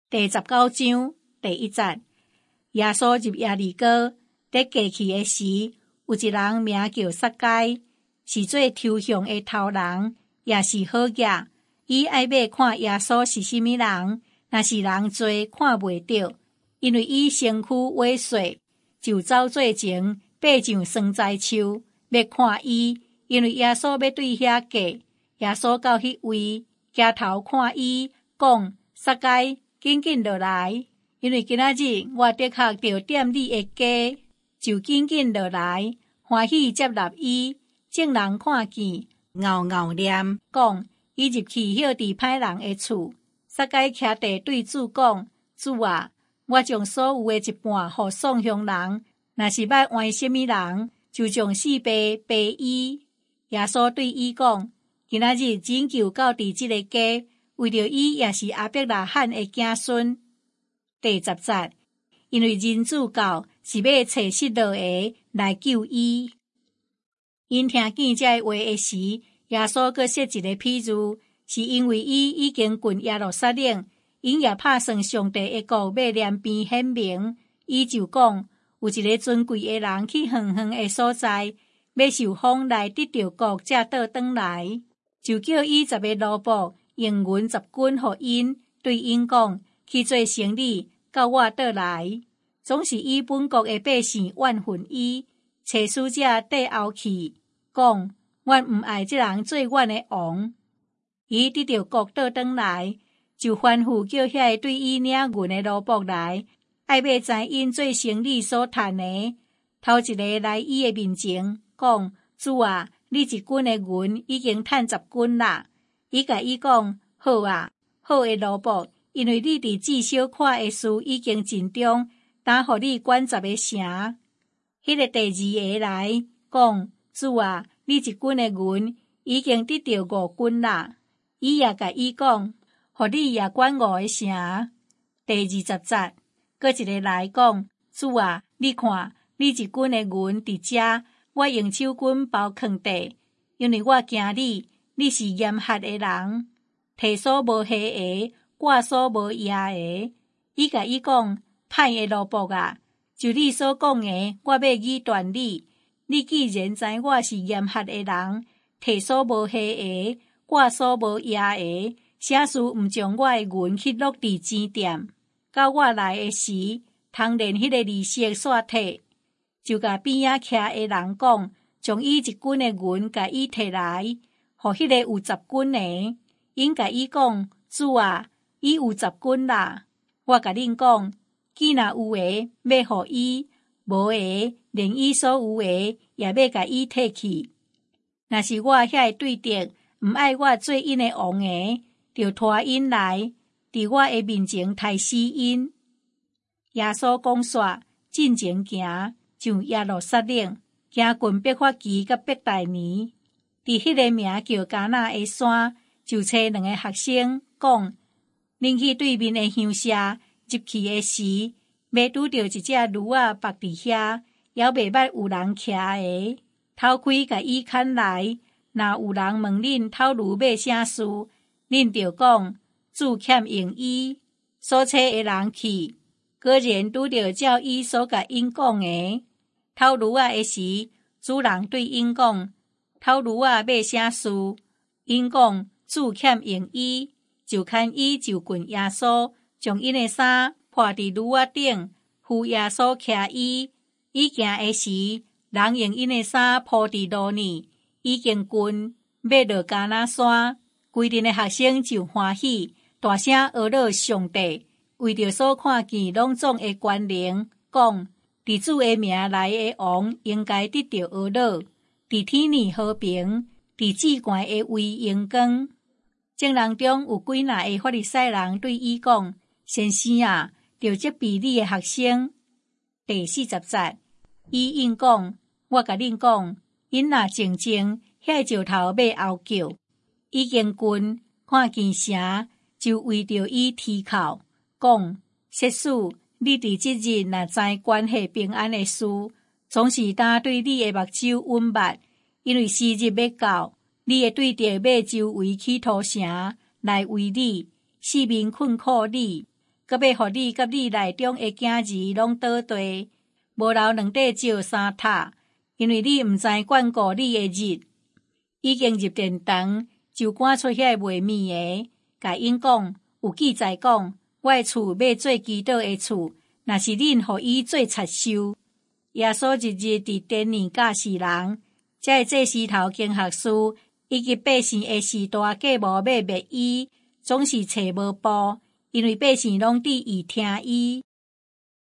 第19章第1節，耶穌入耶利哥，在過去的時，有一人名叫撒該，是做抽象的頭人，也是好嘢。伊愛要看耶穌是甚麼人，若是人多看袂到，因為伊身軀萎縮，就走做前爬上酸栽樹，要看伊，因為耶穌要對遐過。耶穌到迄位，抬頭看伊，講：撒該，緊緊落來，因為今仔日我的確着踮你的家。就緊緊落來，歡喜接納伊。眾人看見，咬咬念，講：伊入去歇佇歹人的厝。撒該徛地對主講：主啊，我將所有的一半予送鄉人，若是捌換什麼人，就將四倍賠伊。耶穌對伊講：今仔日拯救到佇這個家，為着伊也是亞伯拉罕的子孫。第10節，因為人子到是要找失落的來救伊。因聽見這話的時，耶穌閣說一個譬喻，是因為伊已經進耶路撒冷，因也打算上帝的國要兩邊顯明。伊就講，有一個尊貴的人去遠遠的所在，要受封來得到國，才倒轉來，就叫伊10個奴僕用銀10斤給因，對因講，去做生意，到我倒來。總是以本國的百姓怨恨伊，找使者缀後去，講：阮毋愛這人做阮的王。伊得到國倒轉來，就吩咐叫遐個對伊領銀的奴僕來，愛要知因做生意所賺的。頭一個來伊的面前，講：主啊，你1斤的銀已經賺10斤啦。伊甲伊講：好啊，好的奴僕，因為你佇至小看的事已經盡忠，當予你管10個城。迄個第2個來講：主啊，你1斤的銀已經得到5斤啦。伊也甲伊講：予你也管5個城。第20節，閣一個來講：主啊，你看，你1斤的銀佇遮，我用手巾包藏地，因為我驚你是嚴苛的人，提所無下的，掛所無壓的。伊甲伊講：歹的奴僕啊，就你所講的，我要語斷你。你既然知我是嚴苛的人，提所無下的，掛所無壓的，啥事毋將我的銀去落佇錢店，到我來的時，通連迄個利息煞退。就甲邊仔徛的人講，將伊1斤的銀甲伊摕來，予迄個有10斤的。因甲伊講：主啊，伊有10斤啦。我甲恁講，既若有的要予伊，無的連伊所有的也要甲伊摕去。若是我遐個對敵毋愛我做因的王的，就拖因來，佇我的面前殺死因。耶穌講煞，進前行，上耶路撒冷，行近伯法其甲伯大尼，佇迄個名叫迦納的山，就找2個學生，講：恁去對面的鄉舍，入去的時，要拄着一隻驢仔伏佇遐，猶未捌有人騎的，頭開甲伊牽來。若有人問恁頭驢買啥事，恁就講：主欠用伊。所找的人去，果然拄着照伊所甲因講的。頭驢仔的時，主人對因講：頭驢仔買啥事？因講：主欠用伊，就牽伊就近耶穌，將因的衫掛佇驢仔頂，扶耶穌騎伊。伊行的時，人用因的衫鋪佇路呢，已經近要落迦納山。規陣的學生就歡喜，大聲學樂上帝，為着所看見攏總的權能，講：佇主的名來的王應該得到學樂，佇天裡和平，佇至高的位榮光。眾人中有幾若個法利賽人對伊講：先生啊，着責備你的學生。第40節，伊應講：我甲恁講，因若靜靜，遐石頭要後叫。已經近看見城，就圍着伊啼哭，講：說主，你佇即日若知關係平安的事，總是擔對你的目睭穩目，因為時日要到，你會對着要周圍起土城來為你，四面困苦你， 阁要互你甲你内中的囝儿拢倒地，无留2块石3塔，因为你毋知眷顾你的日。已经入殿堂，就赶出遐卖物的，甲因讲，有记载讲，我的厝要做祈祷的厝，若是恁互伊做贼收。耶稣日日伫殿里教世人，才会祭司头经学士以及百姓的士大计无要灭伊，总是找无步，因为百姓拢伫意听伊。